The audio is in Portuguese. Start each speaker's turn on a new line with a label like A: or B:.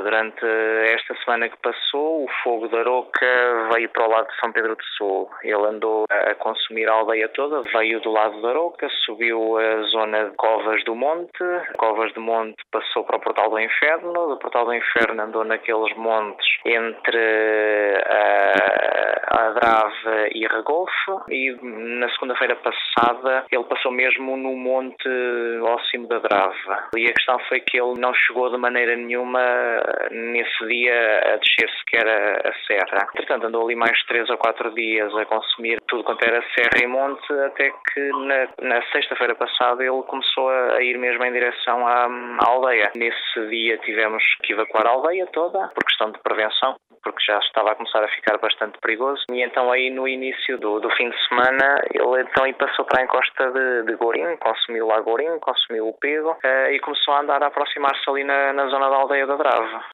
A: Durante esta semana que passou, o fogo da Aroca veio para o lado de São Pedro do Sul. Ele andou a consumir a aldeia toda, veio do lado da Aroca, subiu a zona de Covas do Monte. Covas do Monte passou para o Portal do Inferno. Do Portal do Inferno andou naqueles montes entre a Adrave e Regolfo. E na segunda-feira passada ele passou mesmo no monte ao cimo da Adrave. E a questão foi que ele não chegou de maneira nenhuma nesse dia a descer sequer a serra. Portanto, andou ali mais 3 ou 4 dias a consumir tudo quanto era serra e monte, até que na sexta-feira passada ele começou a ir mesmo em direção à aldeia. Nesse dia tivemos que evacuar a aldeia toda, por questão de prevenção, porque já estava a começar a ficar bastante perigoso. E então aí no início do fim de semana, ele então passou para a encosta de Gourim, consumiu lá Gourim, consumiu o Pego e começou a andar a aproximar-se ali na zona da aldeia da Adrave.